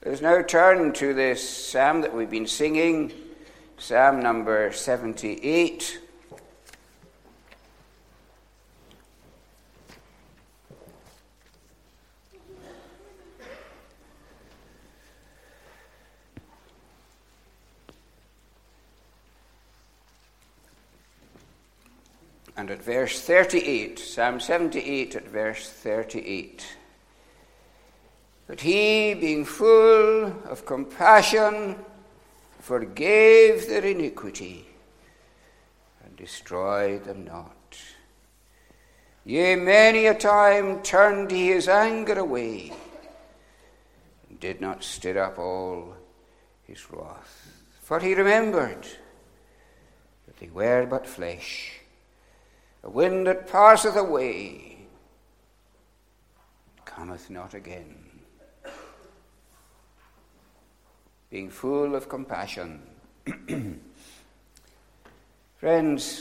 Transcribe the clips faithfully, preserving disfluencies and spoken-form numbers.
Let's now turn to this psalm that we've been singing, Psalm number seventy-eight. And at verse thirty-eight, Psalm seventy-eight at verse thirty-eight. But he, being full of compassion, forgave their iniquity and destroyed them not. Yea, many a time turned he his anger away and did not stir up all his wrath. For he remembered that they were but flesh, a wind that passeth away, cometh not again. Being full of compassion. Friends,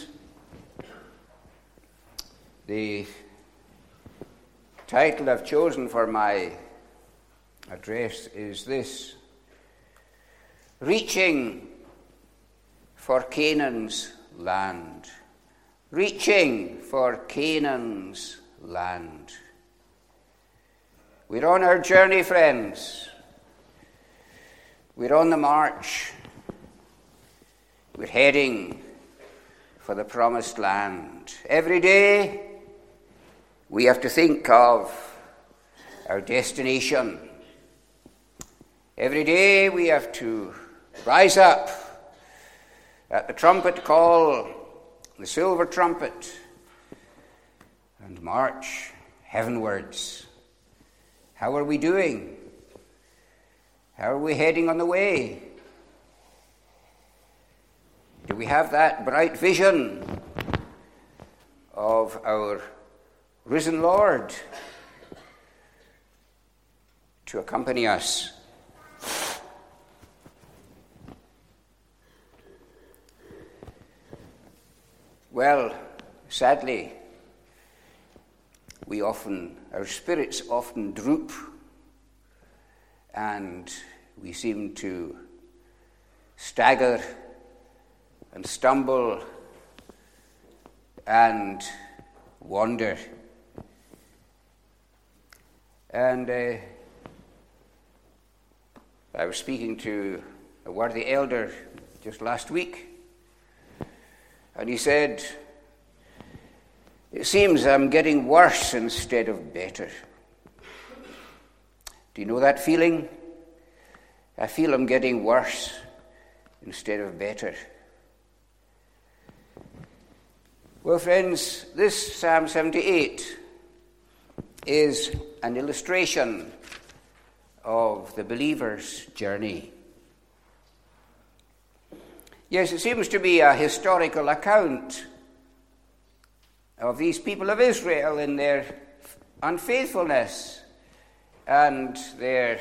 the title I've chosen for my address is this: Reaching for Canaan's Land. Reaching for Canaan's land. We're on our journey, friends. We're on the march. We're heading for the promised land. Every day we have to think of our destination. Every day we have to rise up at the trumpet call, the silver trumpet, and march heavenwards. How are we doing? How are we heading on the way? Do we have that bright vision of our risen Lord to accompany us? Well, sadly, we often, our spirits often droop, and we seem to stagger and stumble and wander. And uh, I was speaking to a worthy elder just last week, and he said, "It seems I'm getting worse instead of better." Do you know that feeling? I feel I'm getting worse instead of better. Well, friends, this Psalm seventy-eight is an illustration of the believer's journey. Yes, it seems to be a historical account of these people of Israel in their unfaithfulness and their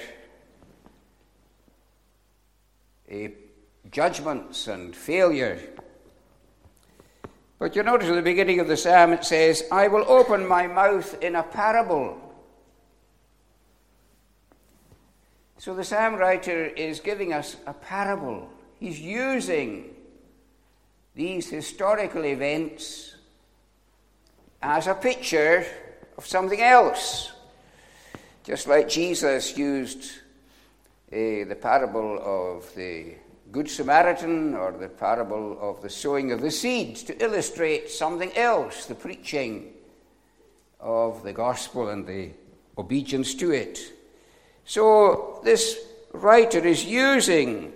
uh, judgments and failure. But you notice at the beginning of the psalm it says, "I will open my mouth in a parable." So the psalm writer is giving us a parable. He's using these historical events as a picture of something else. Just like Jesus used uh, the parable of the Good Samaritan or the parable of the sowing of the seeds to illustrate something else, the preaching of the gospel and the obedience to it. So this writer is using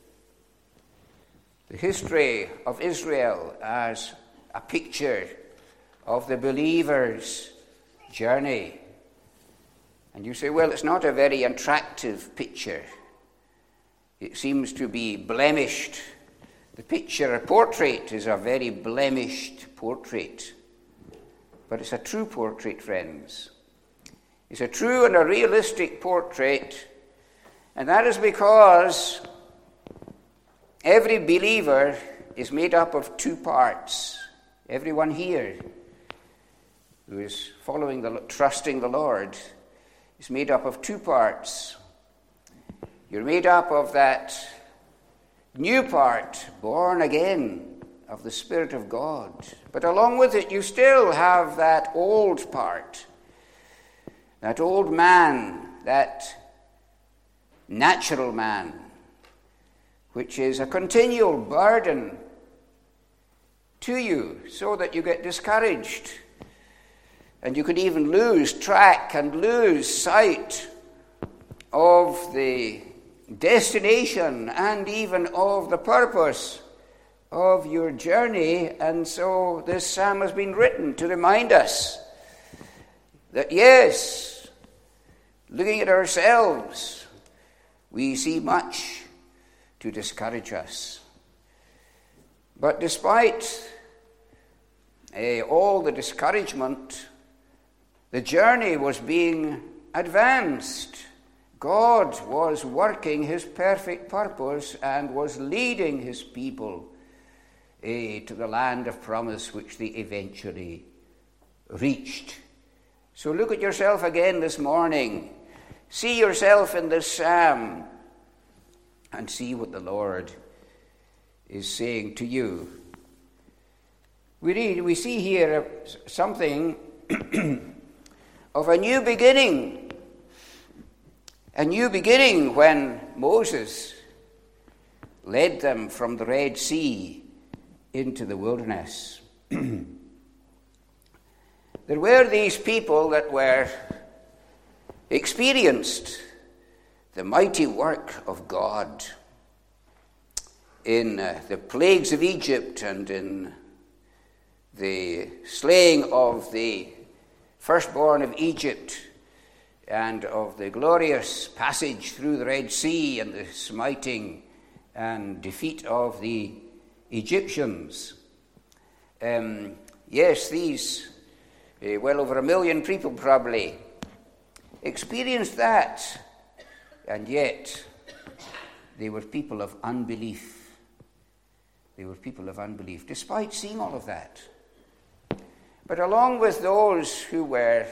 the history of Israel as a picture of the believer's journey. And you say, well, it's not a very attractive picture. It seems to be blemished. The picture, a portrait, is a very blemished portrait. But it's a true portrait, friends. It's a true and a realistic portrait. And that is because every believer is made up of two parts. Everyone here who is following the, trusting the Lord is made up of two parts. You're made up of that new part, born again of the Spirit of God. But along with it, you still have that old part, that old man, that natural man, which is a continual burden to you, so that you get discouraged. And you could even lose track and lose sight of the destination and even of the purpose of your journey. And so this psalm has been written to remind us that, yes, looking at ourselves, we see much to discourage us. But despite uh, all the discouragement, the journey was being advanced. God was working his perfect purpose and was leading his people uh, to the land of promise, which they eventually reached. So look at yourself again this morning. See yourself in this psalm and see what the Lord is saying to you. We read, we see here something of a new beginning. A new beginning when Moses led them from the Red Sea into the wilderness. There were these people that were experienced the mighty work of God in uh, the plagues of Egypt and in the slaying of the firstborn of Egypt and of the glorious passage through the Red Sea and the smiting and defeat of the Egyptians. Um, yes, these, uh, well over a million people probably, experienced that, and yet they were people of unbelief. They were people of unbelief, despite seeing all of that. But along with those who were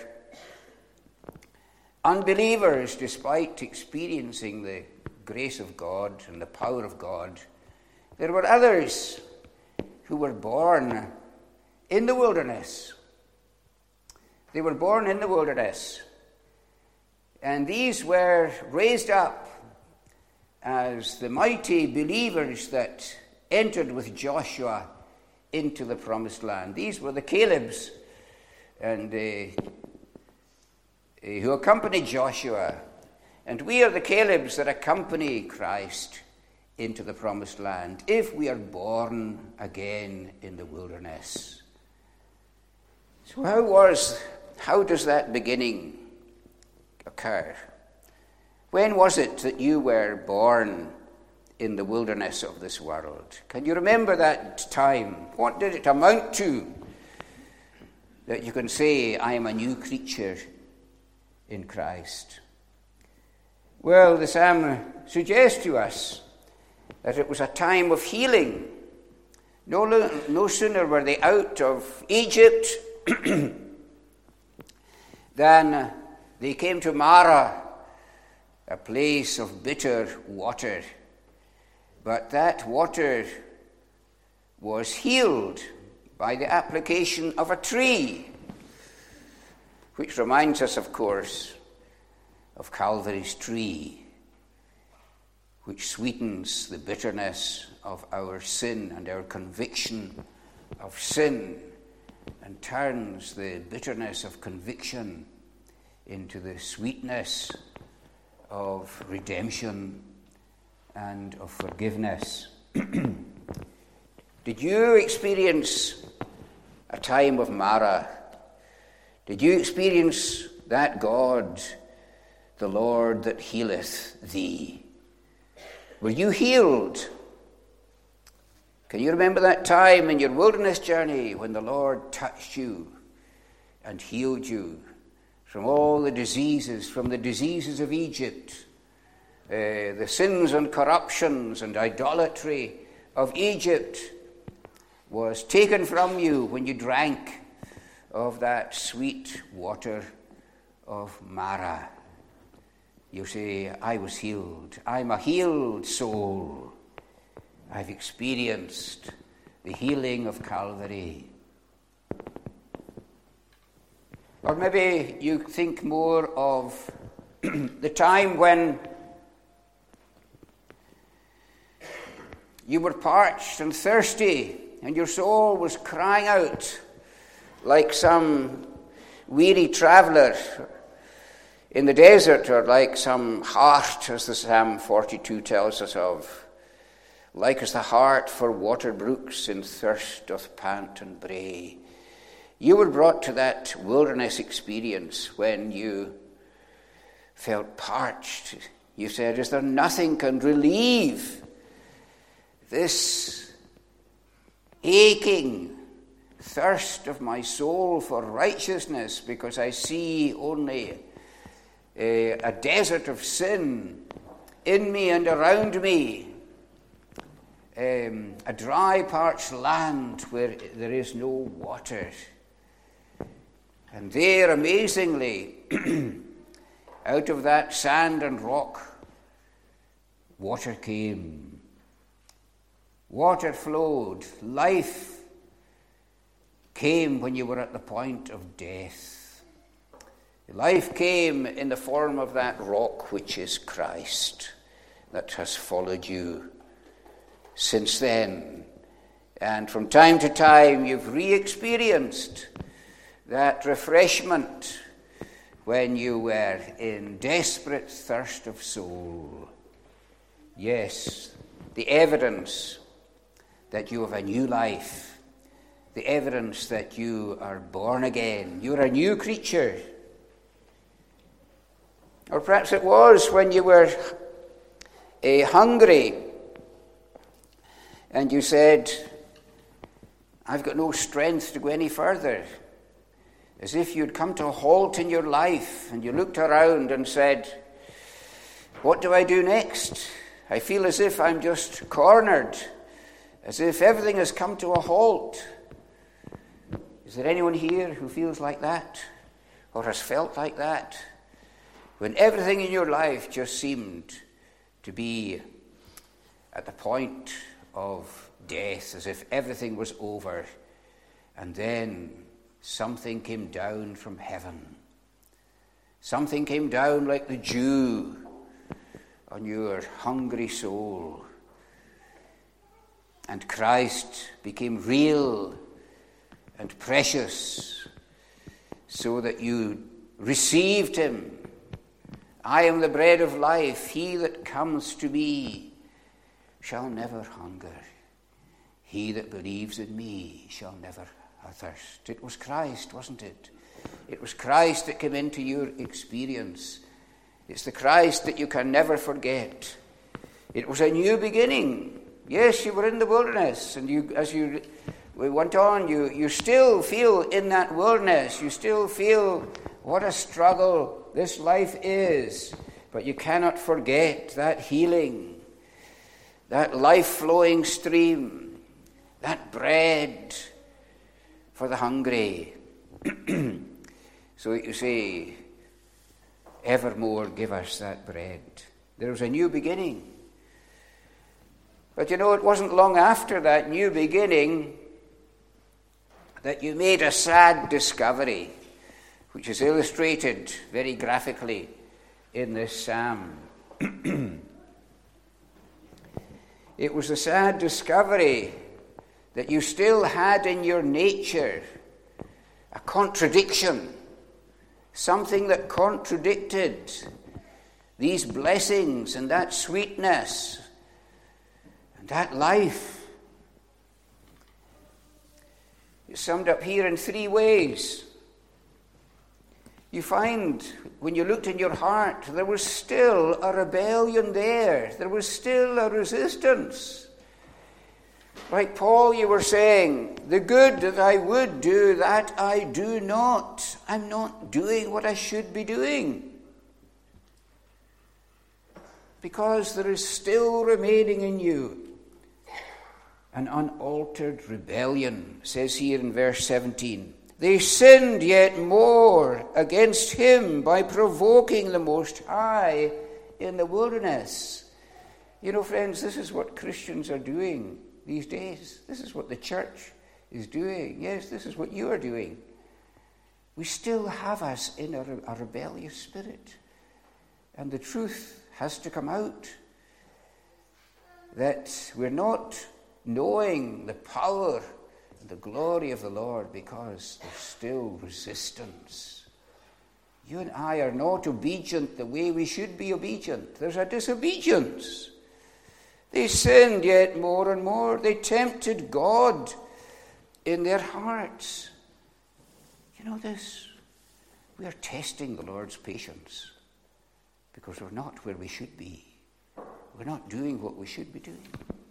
unbelievers, despite experiencing the grace of God and the power of God, there were others who were born in the wilderness. They were born in the wilderness. And these were raised up as the mighty believers that entered with Joshua into the promised land. These were the Calebs and uh, uh, who accompanied Joshua. And we are the Calebs that accompany Christ into the promised land if we are born again in the wilderness. So how was, how does that beginning occur? When was it that you were born in the wilderness of this world? Can you remember that time? What did it amount to that you can say, I am a new creature in Christ? Well, the psalm suggests to us that it was a time of healing. No, no sooner were they out of Egypt than they came to Marah, a place of bitter water. But that water was healed by the application of a tree, which reminds us, of course, of Calvary's tree, which sweetens the bitterness of our sin and our conviction of sin, and turns the bitterness of conviction into the sweetness of redemption and of forgiveness. Did you experience a time of Marah? Did you experience that God, the Lord that healeth thee? Were you healed? Can you remember that time in your wilderness journey when the Lord touched you and healed you from all the diseases, from the diseases of Egypt, uh, the sins and corruptions and idolatry of Egypt was taken from you when you drank of that sweet water of Marah? you say, I was healed. I'm a healed soul. I've experienced the healing of Calvary. Or maybe you think more of the time when you were parched and thirsty and your soul was crying out like some weary traveller in the desert, or like some heart, as the Psalm forty-two tells us of, like as the hart for water brooks in thirst doth pant and bray. You were brought to that wilderness experience when you felt parched. You said, is there nothing can relieve this aching thirst of my soul for righteousness, because I see only a, a desert of sin in me and around me, um, a dry, parched land where there is no water. And there, amazingly, out of that sand and rock, water came. Water flowed. Life came when you were at the point of death. Life came in the form of that rock which is Christ, that has followed you since then. And from time to time you've re-experienced that refreshment when you were in desperate thirst of soul. Yes, the evidence that you have a new life, the evidence that you are born again, you're a new creature. Or perhaps it was when you were uh, hungry and you said, I've got no strength to go any further. As if you'd come to a halt in your life and you looked around and said, what do I do next? I feel as if I'm just cornered, as if everything has come to a halt. Is there anyone here who feels like that or has felt like that? When everything in your life just seemed to be at the point of death, as if everything was over, and then something came down from heaven. Something came down like the dew on your hungry soul. And Christ became real and precious so that you received him. I am the bread of life. He that comes to me shall never hunger. He that believes in me shall never thirst. It was Christ, wasn't it? It was Christ that came into your experience. It's the Christ that you can never forget. It was a new beginning. Yes, you were in the wilderness, and you, as you we went on, you, you still feel in that wilderness. You still feel what a struggle this life is. But you cannot forget that healing, that life-flowing stream, that bread for the hungry. So you say, evermore give us that bread. There was a new beginning. But you know, it wasn't long after that new beginning that you made a sad discovery, which is illustrated very graphically in this psalm. It was a sad discovery that you still had in your nature a contradiction, something that contradicted these blessings and that sweetness and that life. It's summed up here in three ways. You find, when you looked in your heart, there was still a rebellion there. There was still a resistance. Like Paul, you were saying, the good that I would do, that I do not. I'm not doing what I should be doing. Because there is still remaining in you an unaltered rebellion, says here in verse seventeen. They sinned yet more against him by provoking the Most High in the wilderness. You know, friends, this is what Christians are doing these days. This is what the church is doing. Yes, this is what you are doing. We still have us in a, a rebellious spirit. And the truth has to come out that we're not knowing the power and the glory of the Lord because there's still resistance. You and I are not obedient the way we should be obedient. There's a disobedience. They sinned yet more and more. They tempted God in their hearts. You know this? We are testing the Lord's patience because we're not where we should be. We're not doing what we should be doing.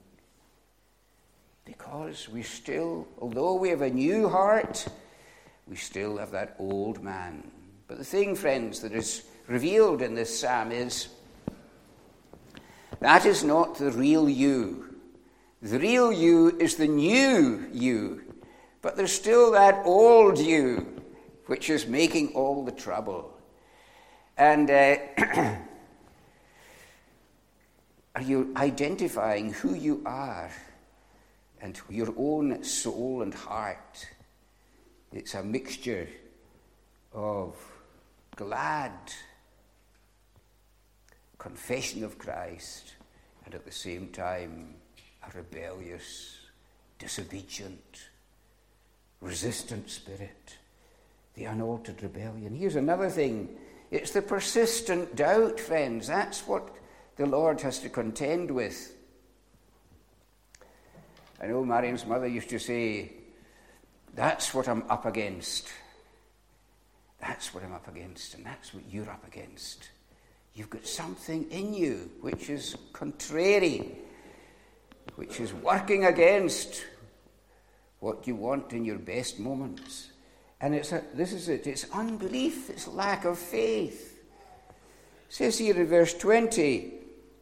Because we still, although we have a new heart, we still have that old man. But the thing, friends, that is revealed in this psalm is that is not the real you. The real you is the new you. But there's still that old you, which is making all the trouble. And uh, are you identifying who you are and your own soul and heart? It's a mixture of glad confession of Christ and at the same time a rebellious, disobedient, resistant spirit, the unaltered rebellion. Here's another thing. It's the persistent doubt, friends. That's what the Lord has to contend with. I know Marion's mother used to say, that's what I'm up against. That's what I'm up against, and that's what you're up against. You've got something in you which is contrary, which is working against what you want in your best moments. And it's a, this is it. It's unbelief. It's lack of faith. It says here in verse twenty,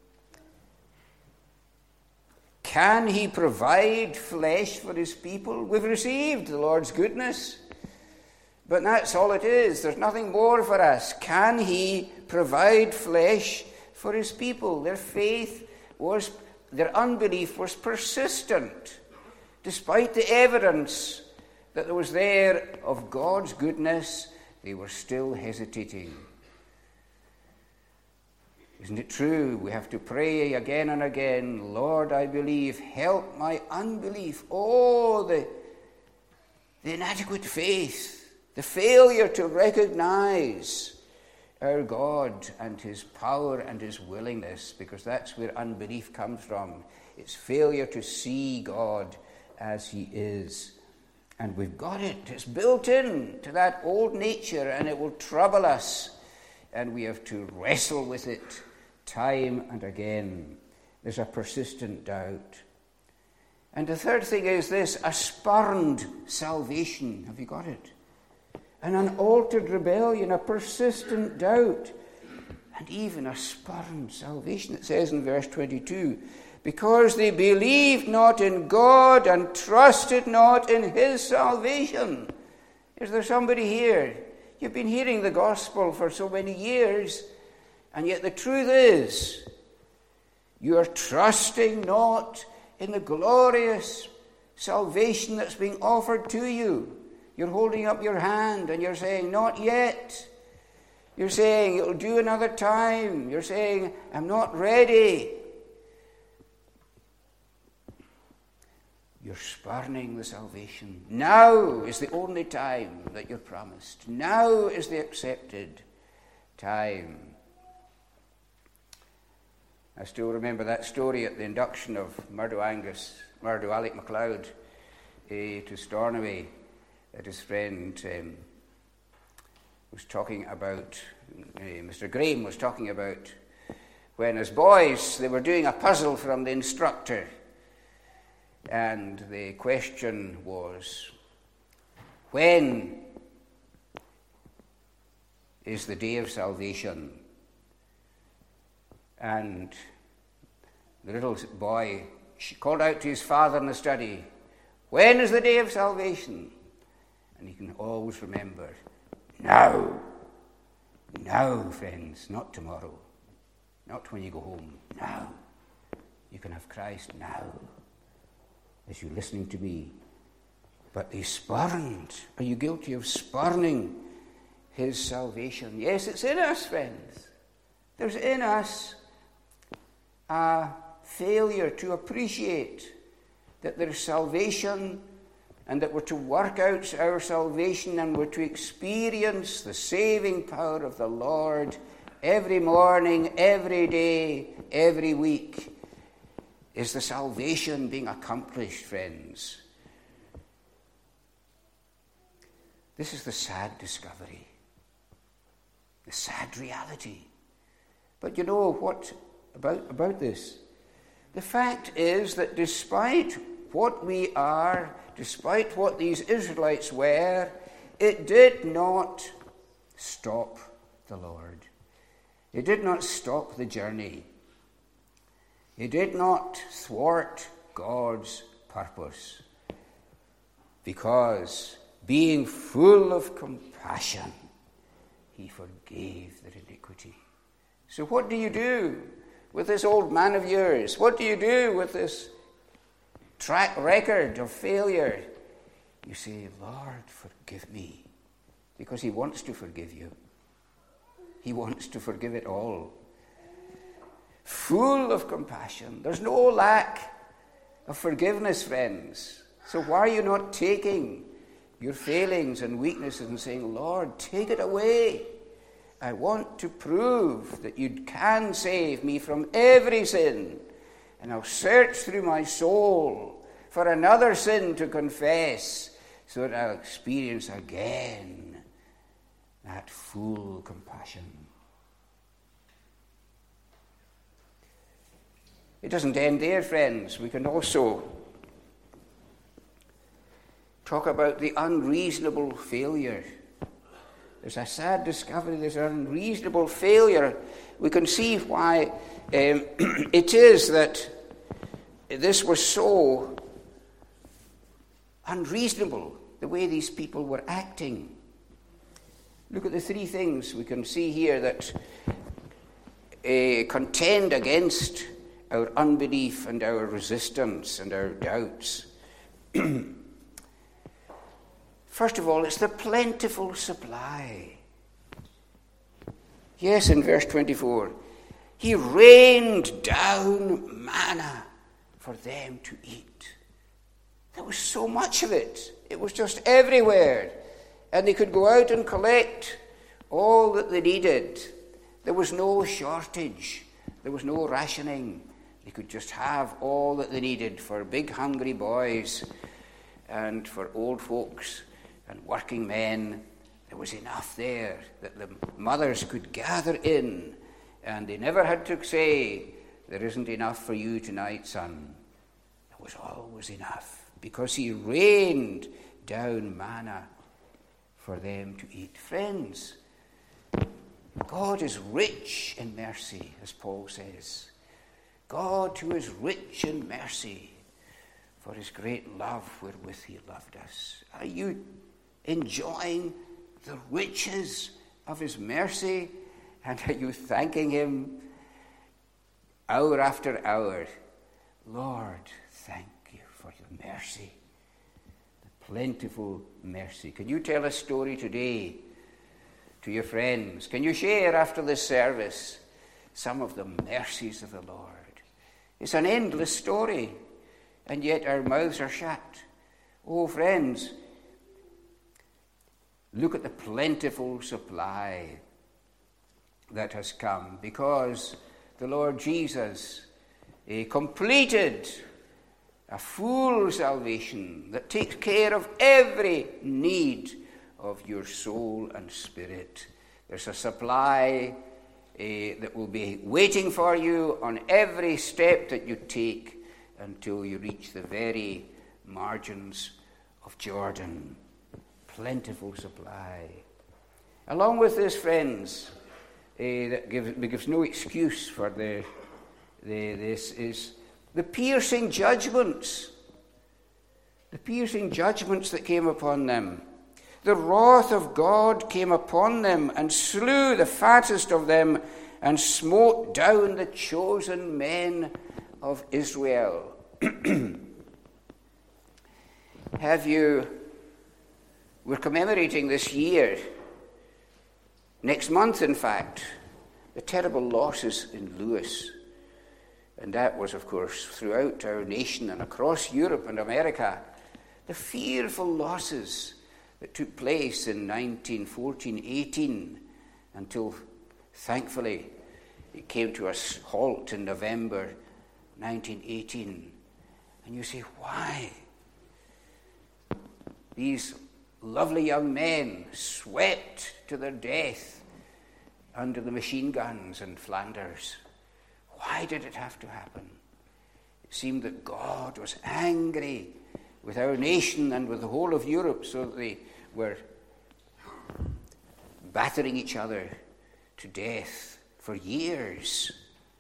can he provide flesh for his people? We've received the Lord's goodness, but that's all it is. There's nothing more for us. Can he provide flesh for his people? Their faith was, their unbelief was persistent, despite the evidence that there was there of God's goodness. They were still hesitating. Isn't it true? We have to pray again and again, Lord, I believe, help my unbelief. Oh, the, the inadequate faith, the failure to recognize our God and his power and his willingness, because that's where unbelief comes from. It's failure to see God as he is. And we've got it. It's built in to that old nature, and it will trouble us. And we have to wrestle with it time and again. There's a persistent doubt. And the third thing is this, a spurned salvation. Have you got it? An unaltered rebellion, a persistent doubt, and even a spurned salvation. It says in verse twenty-two, because they believed not in God and trusted not in his salvation. Is there somebody here? You've been hearing the gospel for so many years, and yet the truth is, you are trusting not in the glorious salvation that's being offered to you. You're holding up your hand and you're saying, not yet. You're saying, it'll do another time. You're saying, I'm not ready. You're spurning the salvation. Now is the only time that you're promised. Now is the accepted time. I still remember that story at the induction of Murdo Angus, Murdo Alec MacLeod eh, to Stornoway, that his friend um, was talking about, uh, Mister Graham was talking about, when as boys they were doing a puzzle from the instructor, and the question was, when is the day of salvation? And the little boy called out to his father in the study, when is the day of salvation? And he can always remember, now. Now, friends, not tomorrow. not when you go home. Now. You can have Christ now, as you're listening to me. But they spurned. Are you guilty of spurning his salvation? Yes, it's in us, friends. There's in us a failure to appreciate that there's salvation and that we're to work out our salvation and we're to experience the saving power of the Lord every morning, every day, every week. Is the salvation being accomplished, friends? This is the sad discovery, the sad reality. But you know what about, about this? The fact is that despite what we are, despite what these Israelites were, it did not stop the Lord. It did not stop the journey. It did not thwart God's purpose, because being full of compassion, he forgave their iniquity. So what do you do with this old man of yours? What do you do with this track record of failure? You say, Lord, forgive me, because he wants to forgive you. He wants to forgive it all. Full of compassion. There's no lack of forgiveness, friends. So why are you not taking your failings and weaknesses and saying, Lord, take it away. I want to prove that you can save me from every sin. And I'll search through my soul for another sin to confess so that I'll experience again that full compassion. It doesn't end there, friends. We can also talk about the unreasonable failure. There's a sad discovery, there's an unreasonable failure. We can see why um, it is that this was so unreasonable, the way these people were acting. Look at the three things we can see here that uh, contend against our unbelief and our resistance and our doubts. First of all, it's the plentiful supply. Yes, in verse twenty-four, he rained down manna for them to eat. There was so much of it. It was just everywhere. And they could go out and collect all that they needed. There was no shortage. There was no rationing. They could just have all that they needed for big hungry boys and for old folks and working men. There was enough there that the mothers could gather in, and they never had to say, there isn't enough for you tonight, son. There was always enough, because he rained down manna for them to eat. Friends, God is rich in mercy, as Paul says. God, who is rich in mercy, for his great love wherewith he loved us. Are you enjoying the riches of his mercy? And are you thanking him hour after hour? Lord, thank you for your mercy, the plentiful mercy. Can you tell a story today to your friends? Can you share after this service some of the mercies of the Lord? It's an endless story, and yet our mouths are shut. Oh, friends, look at the plentiful supply that has come, because the Lord Jesus uh, completed a full salvation that takes care of every need of your soul and spirit. There's a supply uh, that will be waiting for you on every step that you take until you reach the very margins of Jordan. Plentiful supply. Along with this, friends, uh, that gives, gives no excuse for the, the this is the piercing judgments. The piercing judgments that came upon them. The wrath of God came upon them and slew the fattest of them and smote down the chosen men of Israel. Have you, we're commemorating this year, next month in fact, the terrible losses in Lewis. And that was, of course, throughout our nation and across Europe and America, the fearful losses that took place in nineteen fourteen eighteen until, thankfully, it came to a halt in November nineteen eighteen. And you say, why? These lovely young men swept to their death under the machine guns in Flanders. Why did it have to happen? It seemed that God was angry with our nation and with the whole of Europe, so that they were battering each other to death for years.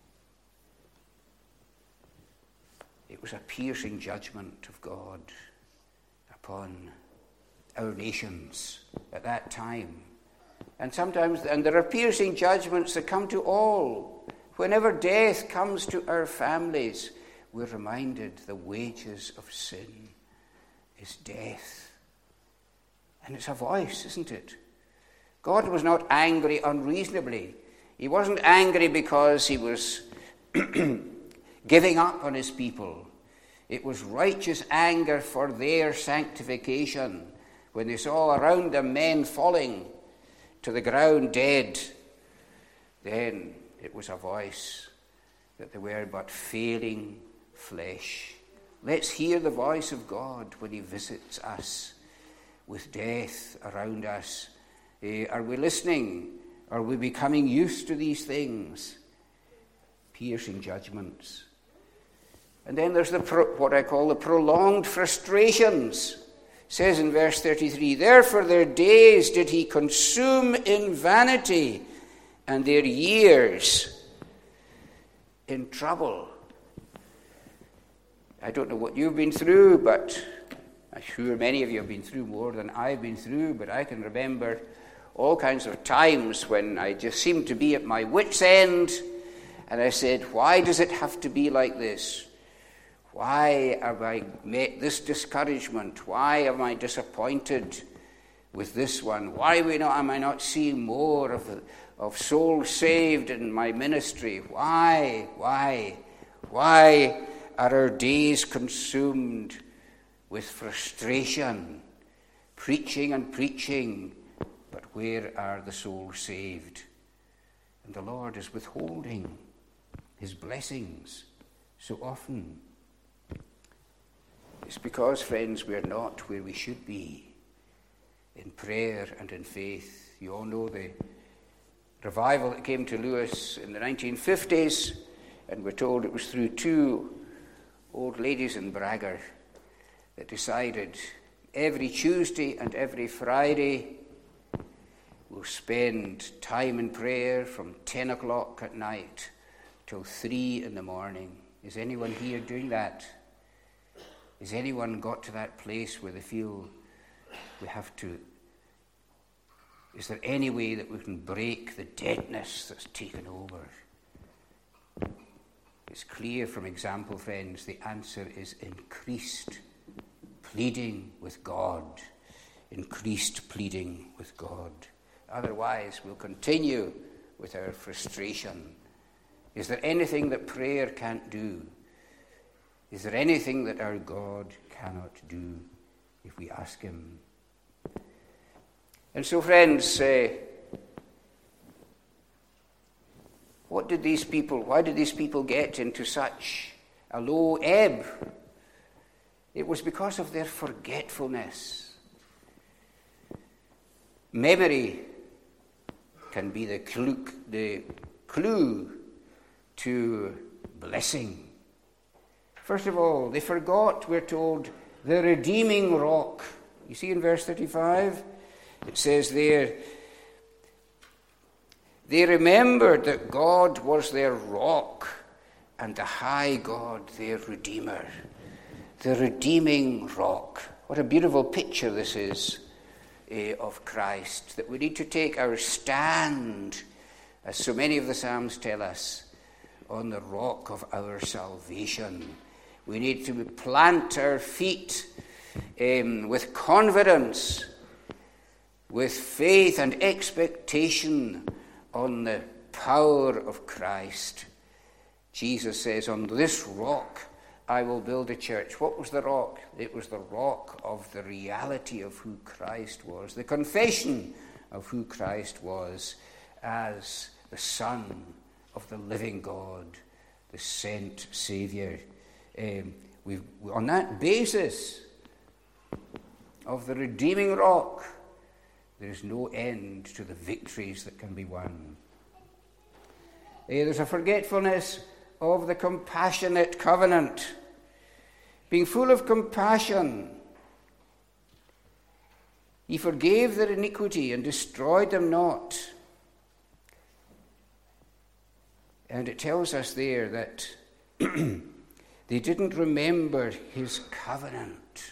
It was a piercing judgment of God upon our nations at that time. And sometimes, and there are piercing judgments that come to all. Whenever death comes to our families, we're reminded the wages of sin is death. And it's a voice, isn't it? God was not angry unreasonably. He wasn't angry because he was giving up on his people. It was righteous anger for their sanctification when they saw around them men falling to the ground dead. Then it was a voice that they were but failing flesh. Let's hear the voice of God when he visits us with death around us. Uh, are we listening? Are we becoming used to these things? Piercing judgments. And then there's the pro- what I call the prolonged frustrations. It says in verse thirty-three, therefore their days did he consume in vanity, and their years in trouble. I don't know what you've been through, but I'm sure many of you have been through more than I've been through, but I can remember all kinds of times when I just seemed to be at my wit's end, and I said, why does it have to be like this? Why have I met this discouragement? Why am I disappointed with this one? Why am I not seeing more of, the, of souls saved in my ministry? Why, why, why are our days consumed with frustration? Preaching and preaching, but where are the souls saved? And the Lord is withholding his blessings so often. It's because, friends, we're not where we should be in prayer and in faith. You all know the revival that came to Lewis in the nineteen fifties, and we're told it was through two old ladies in Bragger that decided every Tuesday and every Friday we'll spend time in prayer from ten o'clock at night till three in the morning. Is anyone here doing that? Has anyone got to that place where they feel we have to? Is there any way that we can break the deadness that's taken over? It's clear from example, friends, the answer is increased pleading with God. Increased pleading with God. Otherwise, we'll continue with our frustration. Is there anything that prayer can't do? Is there anything that our God cannot do if we ask him? And so, friends, uh, what did these people, why did these people get into such a low ebb? It was because of their forgetfulness. Memory can be the clue, the clue to blessing. First of all, they forgot, we're told, the redeeming rock. You see in verse thirty-five, it says there, they remembered that God was their rock and the high God their Redeemer. The redeeming rock. What a beautiful picture this is uh, of Christ, that we need to take our stand as so many of the Psalms tell us, on the rock of our salvation. We need to plant our feet um, with confidence, with faith and expectation on the power of Christ. Jesus says, on this rock I will build a church. What was the rock? It was the rock of the reality of who Christ was, the confession of who Christ was as the Son of the living God, the sent Saviour. Um, we've, on that basis of the redeeming rock, there is no end to the victories that can be won. Uh, there's a forgetfulness of the compassionate covenant. Being full of compassion, he forgave their iniquity and destroyed them not. And it tells us there that they didn't remember his covenant.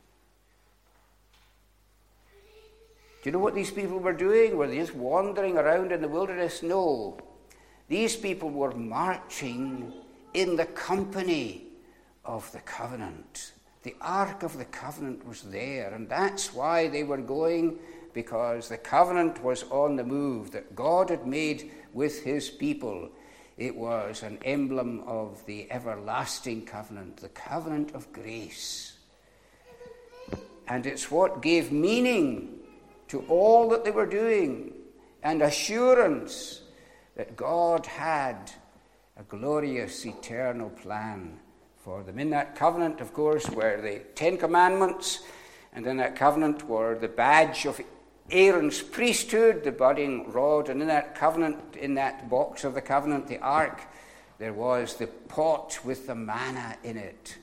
Do you know what these people were doing? Were they just wandering around in the wilderness? No. These people were marching in the company of the covenant. The Ark of the Covenant was there, and that's why they were going, because the covenant was on the move that God had made with his people. It was an emblem of the everlasting covenant, the covenant of grace. And it's what gave meaning to all that they were doing, and assurance that God had a glorious eternal plan for them. In that covenant, of course, were the Ten Commandments, and in that covenant were the badge of Aaron's priesthood, the budding rod, and in that covenant, in that box of the covenant, the ark, there was the pot with the manna in it.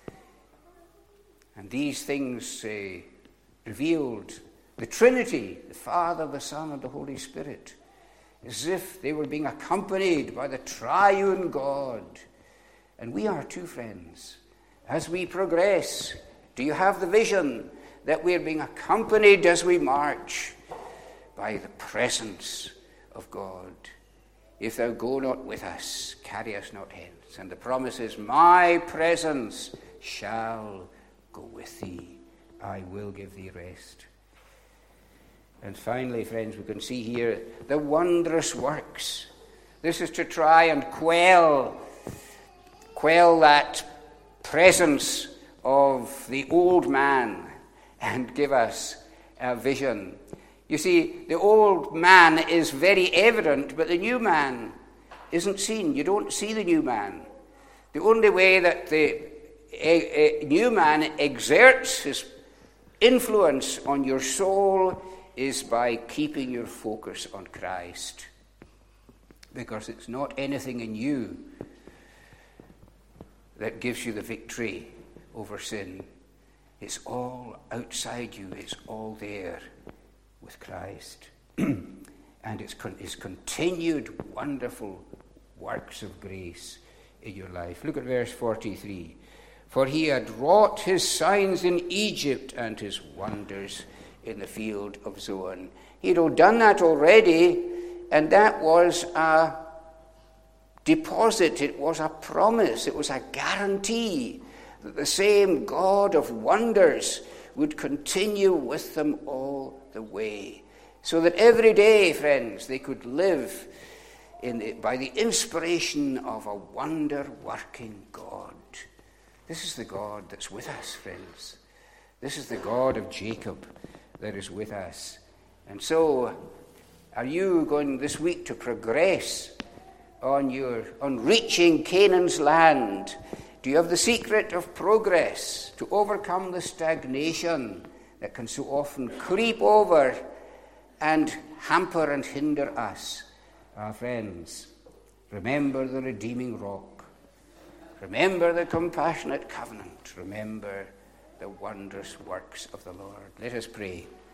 And these things uh, revealed the Trinity, the Father, the Son, and the Holy Spirit, as if they were being accompanied by the triune God. And we are too, friends. As we progress, do you have the vision that we are being accompanied as we march by the presence of God? If thou go not with us, carry us not hence. And the promise is, my presence shall go with thee. I will give thee rest. And finally, friends, we can see here the wondrous works. This is to try and quell, quell that presence of the old man and give us a vision. You see, the old man is very evident, but the new man isn't seen. You don't see the new man. The only way that the a, a new man exerts his influence on your soul is by keeping your focus on Christ. Because it's not anything in you that gives you the victory over sin. It's all outside you. It's all there with Christ. And it's con- his continued wonderful works of grace in your life. Look at verse forty-three. For he had wrought his signs in Egypt and his wonders in the field of Zoan. He'd all done that already, and that was a deposit. It was a promise. It was a guarantee that the same God of wonders would continue with them all the way. So that every day, friends, they could live in the, by the inspiration of a wonder-working God. This is the God that's with us, friends. This is the God of Jacob that is with us. And so, are you going this week to progress on your on reaching Canaan's land? Do you have the secret of progress to overcome the stagnation that can so often creep over and hamper and hinder us? Our friends, remember the redeeming rock. Remember the compassionate covenant. Remember the wondrous works of the Lord. Let us pray.